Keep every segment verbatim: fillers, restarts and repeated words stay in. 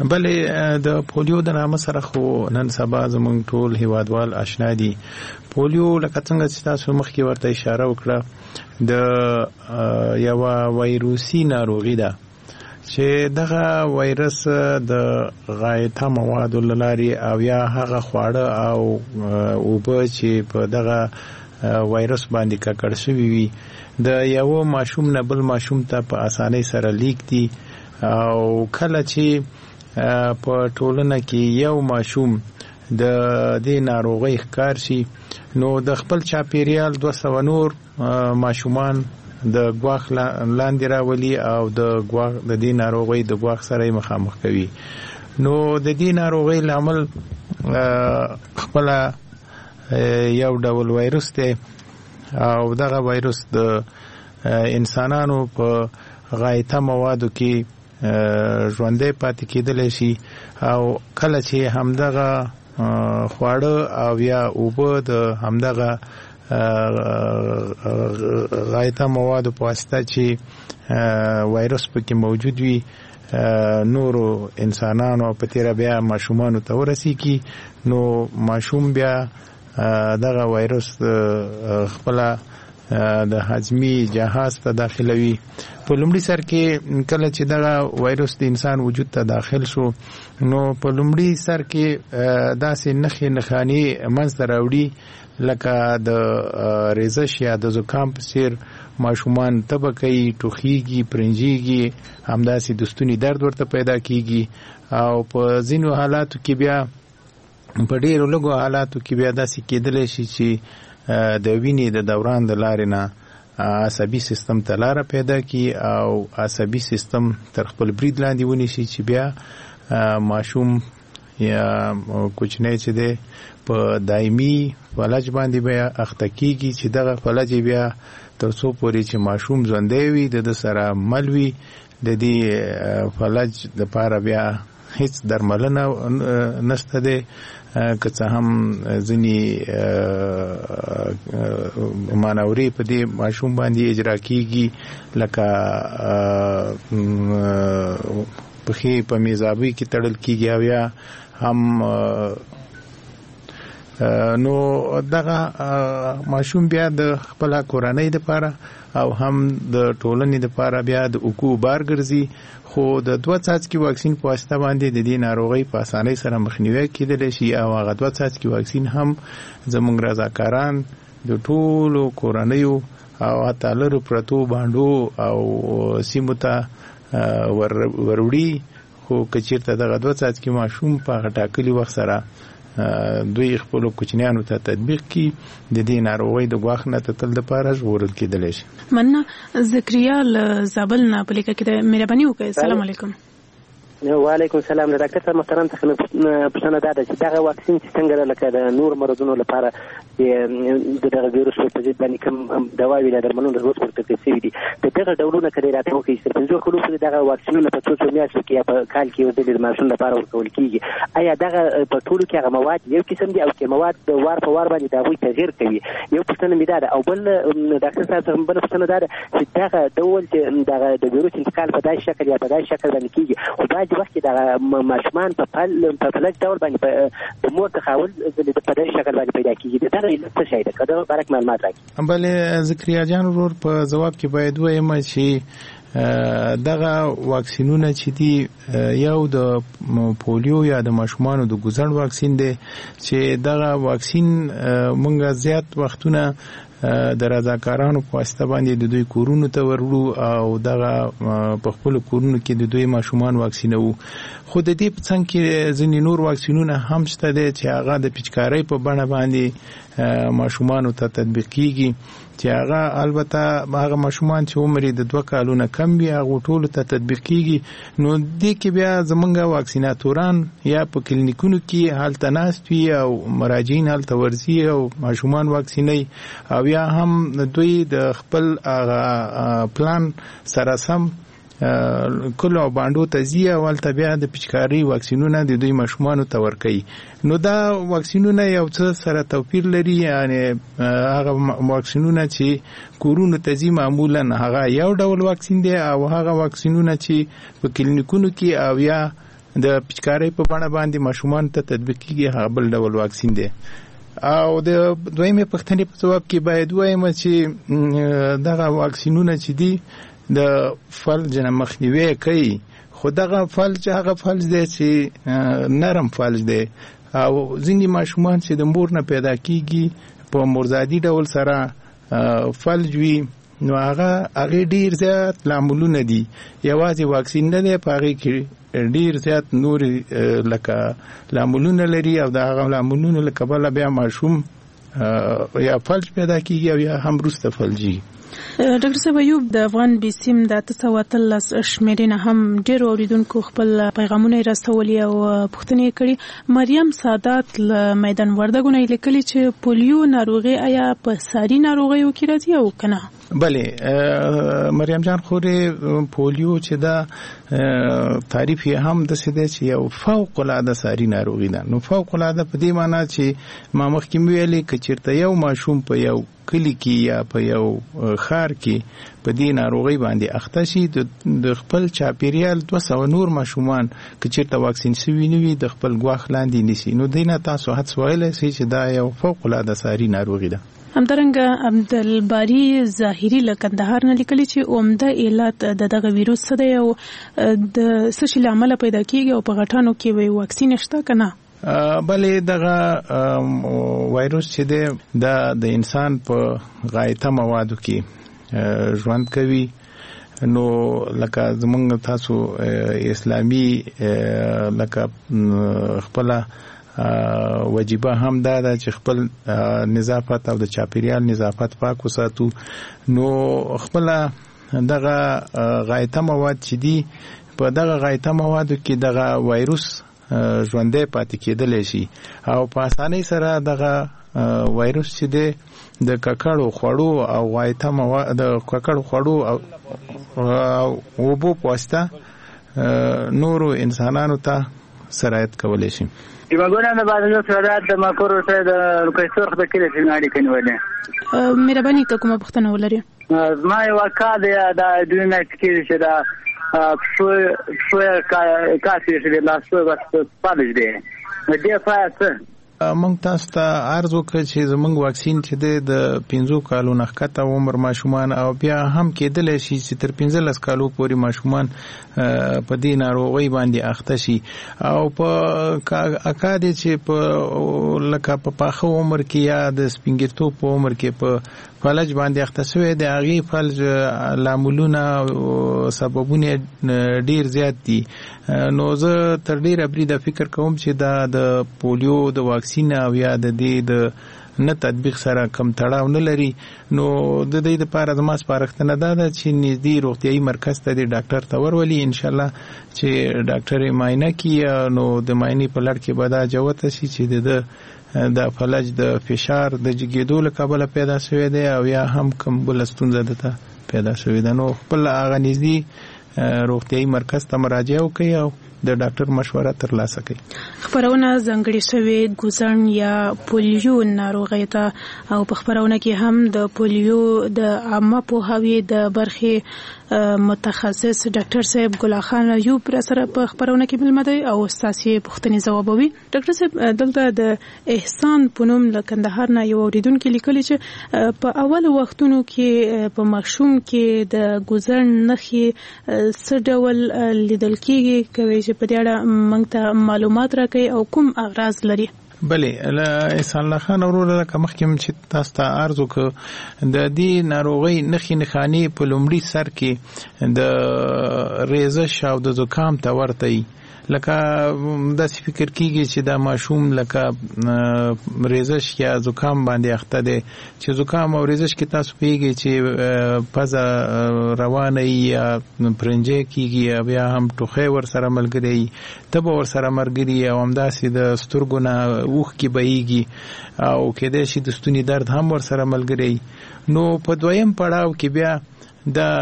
بلې د پولیو د نامه سره خو نن سبا زموږ ټول هیوادوال آشنا دي. پولیو لکه څنګه چې تاسو مخکې ورته اشاره وکړه د یوه وایروسي ناروغي ده چې دغه وایرس د غایطه موادو له لارې او یا هغه خواړه او اوبه چې په دغه وایرس باندې ککړ شوي وي د یو ماشوم نه بل ماشوم ته په اسانۍ سره لیک دي او کله چې په ټولنه کې یو ماشوم د دې ناروغۍ ښکار شي نو د خپل چاپیریال دوه سوه نور ماشومان د ګواښ لاندې راولي او د ګواښ د دې ناروغۍ د ګواښ سره مخامخ کوي. نو د دې ناروغۍ لامل خپل یو ډول وایرس دی او دغه وایرس د انسانانو په غایطه موادو کې ژوندی پاتې کېدلی شي او کله چې همدغه خواړه او یا اوبه د همدغه غایطه موادو په واسطه چې وایرس پکې موجود وي نورو انسانانو په تیره بیا ماشومانو ته ورسیږي نو ماشوم بیا دغه وایرس خپل د هضمي جهاز ته داخلوي. په لومړي سر کې کله چې دغه وایرس د انسان وجود ته داخل شو نو په لومړي سر کې داسې نښې نښانې منځته راوړي لکه د ریزش یا د زکام په څیر ماشومان تبه کوي، ټوخیږي، پرنجیږي، همداسې د ستوني درد ورته پیدا کیږي او په ځینو حالاتو کې بیا په ډیرو لږو حالاتو کې بیا داسې کېدلی شي چې د وینې د دوران د لارې نه عصبي سیستم ته لاره پیدا کی او عصبي سیستم تر خپل برید لاندې ونیسي چې بیا ماشوم یا کوچنی چې دی په دایمي فلج باندې بیا اخته کیږي چې دغه فلج بیا تر څو پورې چې ماشوم ژوندی وي د سره مل وي د دې فلج دپاره بیا هیڅ درملنه نشته دی که څه هم ځینې مانورې په دې ماشوم باندې اجرا کیږي لکه پښې په میزابۍ کې تړل کیږي او یا هم نو دغه ماشوم بیا د خپل کورنۍ لپاره او هم د ټولنې لپاره بیا د اوکو بار ګرځي خو د دوه څاڅکي واکسین په واسطه باندې د دې ناروغۍ په اسانۍ سره مخنیوی کېدلی شي او هغه دوه څاڅکي واکسین هم زموږ رضاکاران د ټولو کورنیو او حتی لرو پرتو باندو او سیمو ته وروړي خو که چېرته دغه دوه څاڅکي ماشوم په هغه ټاکلي وخت سره دوی خپلو کوچنیانو ته تطبیق کی د دې ناروغۍ د ګواښ نه د تل دپاره ژغورل کېدلی شي. مننه. ذکریا له زابل نه په لیکه کې د مهرباني وکړئ. السلام علیکم. وعلیکم السلام. له ډاکټر صاحب محترم څخه پوښتنه دا ده چې دغه واکسین چې څنګه لکه د نور مرضونو لپاره د دغه ویروس په ضد باندې کوم دواوې له درملونو روز ورته شوي دي د دغه ډولونه که دی راته وکړي چې پنځو کلو پورې دغه واکسینونه په څو څو میاشتو کې یا په کال کې یو ځل د ماشوم لپاره ورکول کېږي آیا دغه په ټولو کې هغه مواد یو قسم دي او که مواد د وار په وار باندې د هغوی تغیر کوي؟ یو پوښتنه مې دا ده. او بل ډاکټر صاحب څخه بله پوښتنه دا ده چې دغه ډول چې دغه د ویروس انتقال په داسې شکل یا په داسې شکل باندې کېږي خو بعضې وخت کې دغه ماشومان په پل په فلج ډول باندې د مور تخاول په داسې شکل باندې پیدا کېږي دغه علت څه شی ده؟ که دغه باره کې معلومات راکړي. بلې ذکریا جان ورور په ځواب کې باید ووایم چې دغه واکسینونه چې دي یو د پولیو یا د ماشومانو د ګوزڼ واکسین دی چې دغه واکسین مونږ زیات وختونه د رضاکارانو په واسطه باندې د دوی کورونو ته ورلو او دغه په خپل کورونو کې د دوی ماشومان واکسینوو. خو د دې په څنګ کې ځینې نور واکسینونه هم شته دي چې هغه د پیچکارۍ په بڼه باندې ماشومانو ته تطبیق کیږي چې هغه البته هغه ماشومان چې عمر یې د دوه کالو نه کم وي هغو ټولو ته تطبیق کیږي. نو دې کې بیا زمونږ واکسیناتوران یا په کلینیکونو کې هلته ناست وي او مراجعین هلته ورځي او ماشومان واکسینوي او یا هم دوی د خپل پلان سره سم کلو باندو ته ځي او هلته بیا د پیچکارۍ واکسینونه د دوی ماشومانو ته ورکوي. نو دا واکسینونه یو څه سره توپیر لري، یعنی هغه واکسینونه چې کورونو ته ځي معمولا هغه یو ډول واکسین دی او هغه واکسینونه چې په کلینیکونو کې او یا د پچکارۍ په بڼه باندې ماشومان ته تطبیق کیږي هغه بل ډول واکسین دی. او د دویمه پښتنې په جواب کې باید وایم چې دغه واکسینونه چې دي د فلج نه مخنیوي کوي، خو دغه فلج هغه فلج دی چې نرم فلج دی او ځینې ماشومان چې د مور نه پیدا کیږي په مورزادي ډول سره فلج وي، نو هغه هغه ډیر زیات لاملونه دي. یوازې واکسین نه دی، په هغه کې ډیر زیات نور لکه لاملونه لري او د هغه لاملونه لکه بل بیا ماشوم یا فلج پیدا کیږي او یا هم وروسته فلجي. ډاکټر صاحب ایوب د افغان بیسیم د تاسو وتلس شمیرنه هم ډیر اوریدونکو خپل پیغامونه راستولي او پوښتنه کړي. مریم سادات له میدان وردګونه لیکلي چې پولیو ناروغي آیا په ساري ناروغیو کې راځي او کنه؟ بله مریم جان، خورې پولیو چې دا تعریف یې هم د څه دی چې یو فوق العاده ساري ناروغي ده. نو فوق العاده په دې معنی چې ما مخکې ویلې چې چیرته یو ماشوم په یو کلی کې یا په یو خار کې په دې ناروغي باندې اخته شي، د خپل چاپیریال دوه سوه نور ماشومان که چیرته واکسین شوي نه وي د خپل ګواښ لاندې نیسي. نو دې نه تاسو حدس ویلی شئ چې دا یو فوق العاده ساري ناروغي ده. همدارنګه عبدالباری ظاهري له کندهار نه لیکلي چې عمده علت د دغه ویروس څه دی او د څه شي له امله پیدا کیږي او په غټانو کې وایي واکسین شته که نه؟ بلې دغه وایروس چې دی دا د انسان په غایطه موادو کې ژوند کوي. نو لکه زمونږ تاسو اسلامي لکه خپله وجیبه هم دا ده چې خپل نظافت او د چاپیریال نظافت پاک وساتو. نو خپل دغه غایطه مواد چې دي په دغه غایطه موادو کې دغه وایروس ژوندی پاتې کېدلی شي او په اسانۍ سره دغه وایروس چې دی د ککړو خوړو او غایطه مواد د ککړو خوړو او اوبو په واسطه نورو انسانانو ته سرایت کولی شي. دیمګونه د بازار سره د ماکور سره د لوکیشن د کلی څنګه اړیکه نیولې؟ مهرباني ته کومه پوښتنه ولري؟ ما یو واقع دی د دوی نه کې چې دا څو څو کاسي چې لا څو بس پالج دی دې فایته موږ تاسو ته عرض وکړ چې زموږ واکسین چې د پنځو کالو نه ښکته عمر ماشومان او بیا هم کېدلی شي چې تر پنځلس کالو پورې ماشومان په دې ناروغۍ باندې اخته شي او په اکا دی چې په لکه په پاخه عمر کې یا د سپینګیرتوب په عمر کې په فلج باندې اخته شوی د هغې فلج لاملونه سببونه ډیر زیات دي. نو زه تر ډیره بریده فکر کوم چې دا د پولیو د واکسین او یا د دې د نه تطبیق سره کم تړاو نه لري. نو د دې لپاره زما سپارښتنه دا ده چې نږدې روغتیایي مرکز ته د ډاکټر ته ورولي انشاءالله چې ډاکټر یې معاینه کړي. نو د معاینې په لړ کې به دا جوته شي چې د د فلج د فشار د جګېدو له کبله پیدا شوی دی او یا هم کوم بله ستونزه دته پیدا شوې ده. نو خپل هغه نږدې روغتیایي مرکز ته مراجعه وکړي او د ډاکټر مشوره ترلاسه کړي. خبرونه ځانګړې شوې ګوزن یا پولیو ناروغۍ ته او په خبرونه کې هم د پولیو د عامه پوهاوي د برخې متخصص ډاکټر صاحب ګل خان ایوب را سره په خبرونه کې ملمه دی او ستاسو پوښتنې ځوابوي. ډاکټر صاحب دلته د احسان پونم له کندهار نه یو اوریدونکو لیکلي چې په اول وختونو کې په ماشوم کې د ګوزن نښې څه ډول لیدل کېږي، کوي چې په دې اړه موږ ته معلومات راکړي او کوم اغراض لري؟ بلې له احسان الله خان وروره لکه مخکې چې تاسو ته عرض وکړ د دې ناروغۍ نښې نښانې په لومړي سر کې د ریزش او د زکام ته ورته وي. لکه داسې فکر کیږي چې دا ماشوم لکه ریزش یا زکام باندې اخته دی چې زکام او ریزش کې تاسو پیږي چې پزه روانه یا پرنجې کیږي یا بیا هم ټوخی ورسره ملګری تبه ورسره ملګري او همداسې د سترګو نه اوښکې بهیږي او کېدای شي د ستوني درد هم ورسره ملګری. نو په دویم پړاو کې بیا دا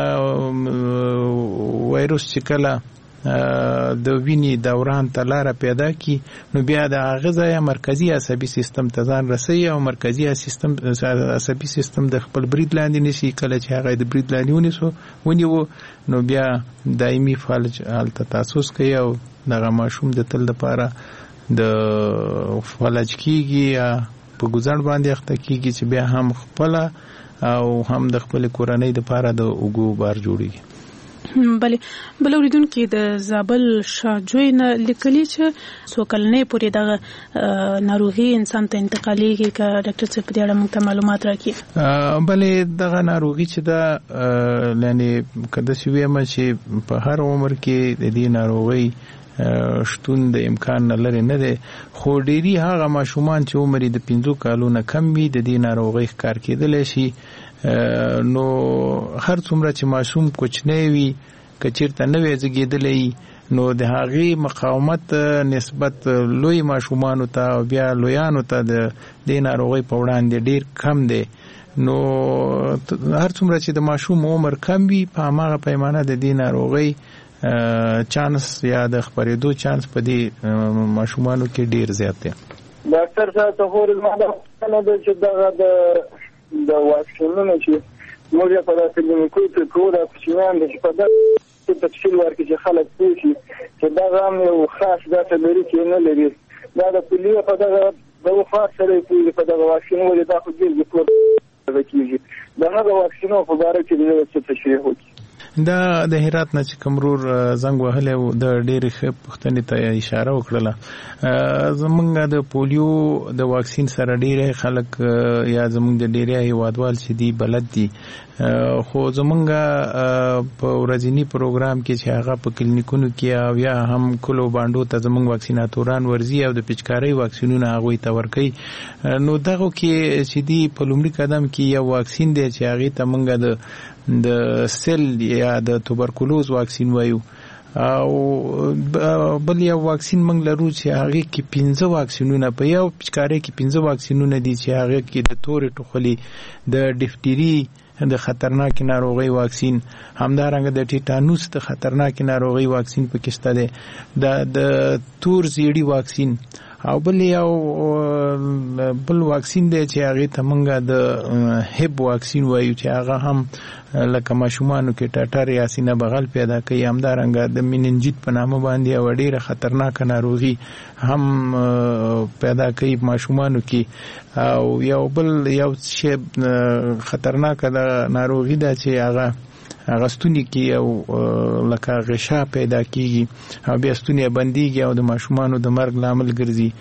وایروس چې کله د وینې دوران ته لاره پیدا کی نو بیا د هغه ځای مرکزی عصبي سیستم ته ځان رسوي او مرکزی سیستم عصبي سیستم د خپل برید لاندې نشي. کله چې هغه د برید لاندې ونیسو ونیو نو بیا دایمي فلج حالت تاسوس کوي او دغه ماشوم د تل لپاره د فلج کیږي یا په ګزړ باندې اخته کیږي چې بیا هم خپل او هم د خپل کورنۍ لپاره د اوګو بار جوړیږي. بله بل اوریدونکو د زابل شاجوی نه لیکلي چې څو کلنې پورې دغه ناروغي انسان ته انتقالېږي که ډاکټر صاحب په دې اړه موږ ته معلومات راکړي. بله دغه ناروغي چې دا یعنی کده چې ویمه چې په هر عمر کې د دې ناروغي شتون د امکان نه لري نه دی، خو ډېری هغه ماشومان چې عمر د پنځو کالو نه کم وي د دې ناروغۍ ښکار کېدلی شي. نو هر څومره چې ماشوم کوچنی وي که چېرته نه وی زېږېدلی نو د هغې مقاومت نسبت لوی ماشومانو ته او بیا لویانو ته د دې ناروغۍ په وړاندې ډېر کم دی. نو هر څومره چې د ماشوم عمر کم وي په هماغه پیمانه د دې ناروغۍ چانس یا د خپرېدو چانس په دې ماشومانو کې ډېر زیات دی. ډاکټر صاحب ته خو زما دا نه ده چې دغه د د واکسینونو چې موږ یې په داسې کلینیکو کې کوو دا کوچنیان دي چې په داسې تفصیل ورکړي چې خلک پوه شي چې دغه هم یو خاص ګټه لري چې نه لري. دا د پولیو په دغه دغه خاص سره پوهېږي په دغه واکسین ولې دا خو ډېر ګټور کېږي. د هغه واکسینو په باره کې د څه تشریح وکړي. دا د هرات نه چې کمرور زنګ وهلی و د ډېرې ښه پوښتنې ته اشاره وکړله. زمونږ د پولیو د واکسین سره ډېری خلک یا زمونږ د ډېری هیوادوال چې دي بلد دي، خو زمونږ په ورځني پروګرام کې چې هغه په کلینیکونو کې او یا هم کلو بانډو ته زمونږ واکسیناتوران ورځي او د پیچکارۍ واکسینونه هغوی ته ورکوي. نو دغو کې چې دي په لومړي قدم کې یو واکسین دی چې هغې ته مونږ د د سل یا د توبرکلوز واکسین وایو، او بل یو واکسین موږ لرو چې هغه کې پنځه واکسینونه په یو پیچکارۍ کې پنځه واکسینونه دي چې هغه کې د تورې ټوخلي، د ډفتری د خطرناک ناروغي واکسین، همدارنګه د ټیټانوس د خطرناک ناروغي واکسین پکې شته دی، د د تور زیړي واکسین، او بل یو بل واکسین دی چې هغه ته موږ د هب واکسین وایو چې هغه هم لکه ماشومانو کې ټاټر یا سینه بغل پیدا کوي. همدارنګه د میننجیت په نامه باندې یو ډېره خطرناک ناروغي هم پیدا کوي ماشومانو کې. او یو بل یو شی خطرناک ناروغي ده چې هغه هغه ستوني کې یو لکه غشا پیدا کیږي او بیا ستوني بنديږي او د ماشومانو د مرګ لامل ګرځي.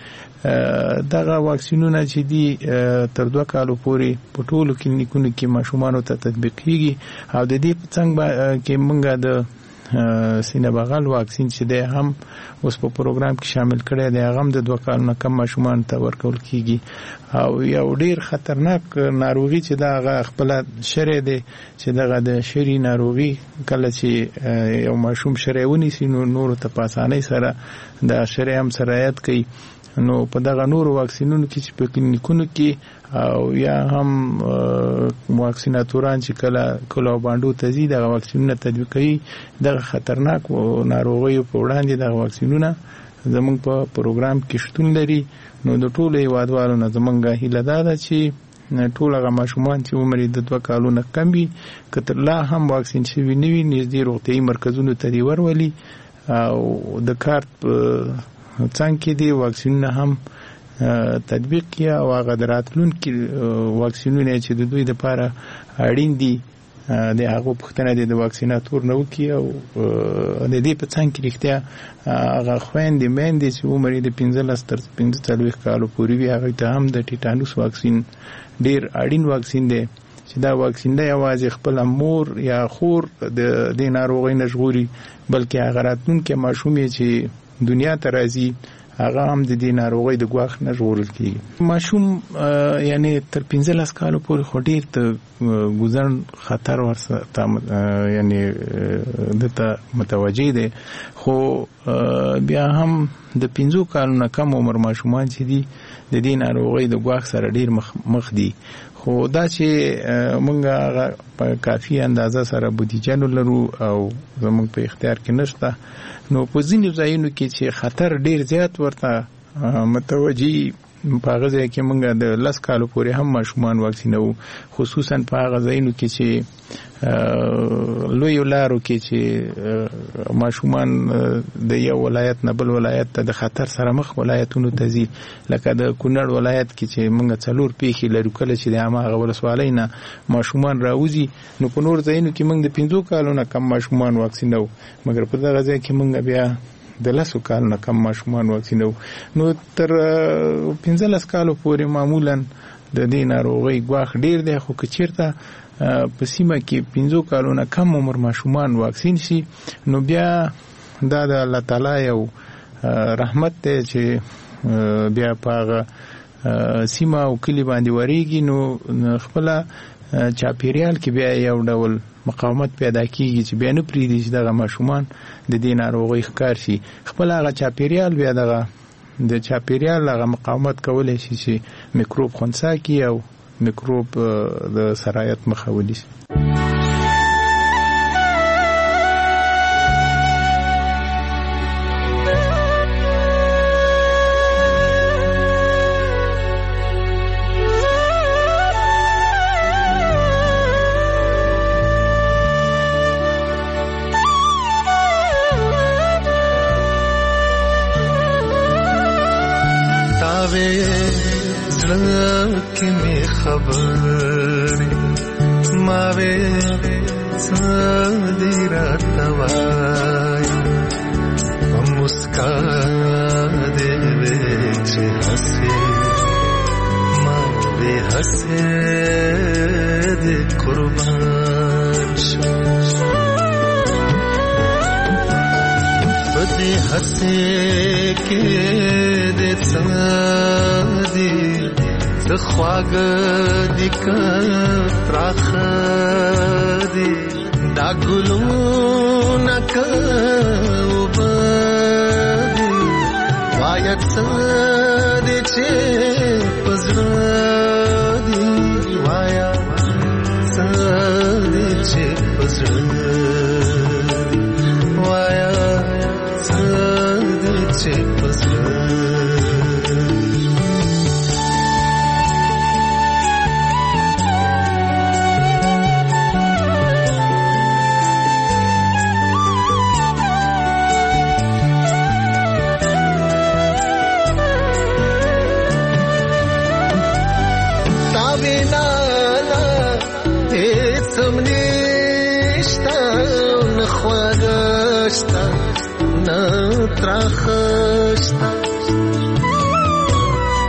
دغه واکسینونه چې دي تر دوه کالو پورې په ټولو کلینیکونو کې ماشومانو ته تطبیق کیږي. او د دې څنګه کې موږ د سینه بغل واکسین چې دی هم اوس په پروګرام کې شامل کړی دی، هغه هم د دوه کالو نه کم ماشومان ته ورکول کیږي. او یو ډیر خطرناک ناروغي چې دا هغه خپل شری دی چې دغه د شری ناروغي کله چې یو ماشوم شری ونیسي نو نور ته په اسانۍ سره د شری هم سرایت کوي. نو په دغه نورو واکسینونو کې چې په کلینیکونو کې او یا هم واکسیناتوران چې کله کله باندې ته زی دغه واکسینونه تطبیق کوي، دغه خطرناک ناروغیو په وړاندې دغه واکسینونه زموږ په پروګرام کې شتون لري. نو د ټولو هیوادوالو نه زموږ هیله دا ده چې ټول هغه ماشومان چې عمر یې د دوه کالو نه کم وي که تر لا هم واکسین شوي نه وي نږدې روغتیایي مرکزونو ته دې ورولي او د کارت څنګه کې دي واکسینونه هم تطبیق کړي او هغه د راتلونکي واکسینونه چې د دوی لپاره اړین دي د هغه پوښتنه د واکسیناتور نه وکړي او د دې په څنګه کې رښتیا هغه خويندې مېندې چې عمر یې د پنځلس تر پنځه څلوېښت کالو پورې وي هغه ته هم د ټیټانوس واکسین ډیر اړین واکسین دی چې دا واکسین دی یوازې خپل مور یا خور د دې ناروغۍ نه ژغوري بلکې هغه راتلونکي ماشوم چې دنیا ته راځي هغه هم د دې ناروغۍ د ګواښ نه ژغورل کیږي. ماشوم یعنی تر پنځلس کالو پورې خو ډیر ته ګذر خطر ورسره یعنی دته متوجه دي، خو بیا هم د پنځو کالو نه کم عمر ماشومان چې دي د دې ناروغۍ د ګواښ سره ډیر مخ دي. خو دا چې موږ په کافي اندازه سره بودیجه لرو او زموږ په اختیار کې نشته، نو په ځینې ځایونو کې چې خطر ډیر زیات ورته متوجي په هغه ځای کې موږ د لس کالو پورې هم ماشومان واکسینو، خصوصا په هغه ځایونو کې چې لوی لارو کې چې ماشومان د یو ولایت نه بل ولایت ته د خطر سره مخ ولایتونو ته ځي، لکه د کونړ ولایت کې چې موږ څلور پیښې لرو، کله چې د هماغه ولسوالۍ نه ماشومان راوځي نو په نور ځایونو کې موږ د پنځو کالو نه کم ماشومان واکسینو، مګر په دغه ځای کې موږ بیا د لسو کال نه کم ماشومان واکسینو. نو تر پنځلس کالو پورې معمولا د دې ناروغۍ ګواښ ډیر دی، خو که چیرته په سیمه کې پنځو کالو نه کم عمر ماشومان واکسین شي نو بیا دا د الله تعالی یو رحمت دی چې بیا په هغه سیمه او کلي باندې ورېږي، نو خپل چاپیریال کې بیا یو ډول مقاومت پیدا کیږي چې بیا نه پریږدي چې دغه ماشومان د دې ناروغۍ ښکار شي. خپل هغه چاپیریال بیا دغه د چاپیریال هغه مقاومت کولی شي چې میکروب خنثی کړي او میکروب د سرایت مخه ونیسي.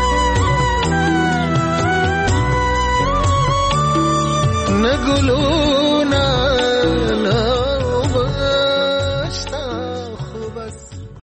نگلو